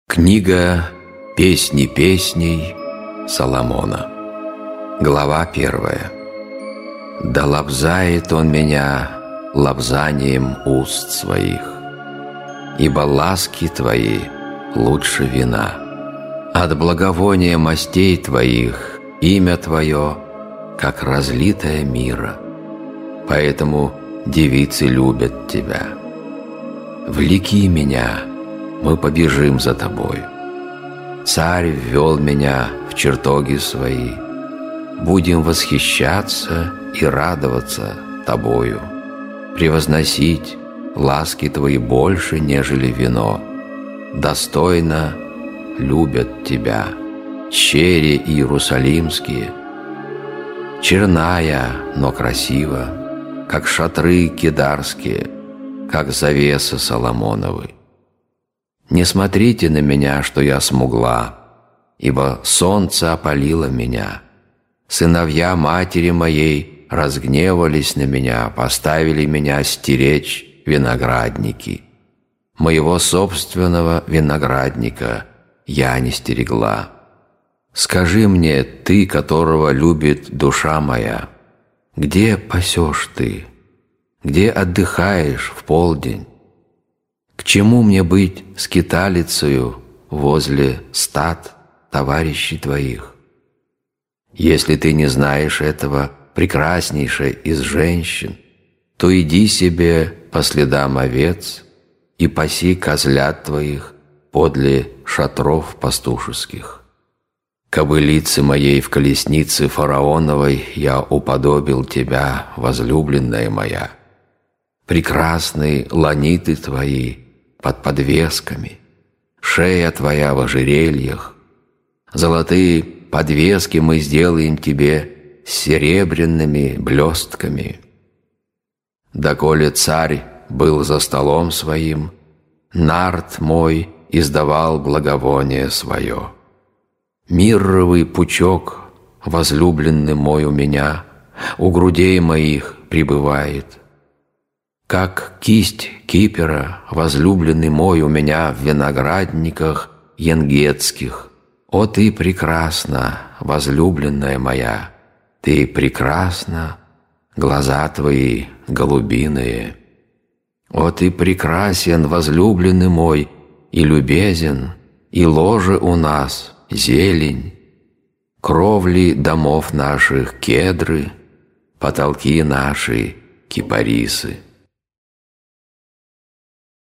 Книга «Песни песней» Соломона. Глава 1. «Да лобзает он меня лобзанием уст своих, ибо ласки твои лучше вина. От благовония мастей твоих имя твое, как разлитое мира. Поэтому девицы любят тебя. Влеки меня, мы побежим за тобой. Царь ввел меня в чертоги свои. Будем восхищаться и радоваться тобою, превозносить ласки твои больше, нежели вино. Достойно любят тебя чери иерусалимские. Черная, но красива, как шатры кедарские, как завесы Соломоновы. Не смотрите на меня, что я смугла, ибо солнце опалило меня. Сыновья матери моей разгневались на меня, поставили меня стеречь виноградники. Моего собственного виноградника я не стерегла. Скажи мне, ты, которого любит душа моя, где пасешь ты, где отдыхаешь в полдень? К чему мне быть скиталицею возле стад товарищей твоих? Если ты не знаешь этого, прекраснейшей из женщин, то иди себе по следам овец и паси козлят твоих подле шатров пастушеских. Кобылице моей в колеснице фараоновой я уподобил тебя, возлюбленная моя. Прекрасные ланиты твои под подвесками, шея твоя в ожерельях. Золотые подвески мы сделаем тебе с серебряными блестками. Доколе царь был за столом своим, нард мой издавал благовоние свое. Мирровый пучок, возлюбленный мой у меня, у грудей моих пребывает. Как кисть Кипера, возлюбленный мой у меня в виноградниках енгетских. О, ты прекрасна, возлюбленная моя, ты прекрасна, глаза твои голубиные. О, ты прекрасен, возлюбленный мой, и любезен, и ложе у нас зелень, кровли домов наших кедры, потолки наши кипарисы.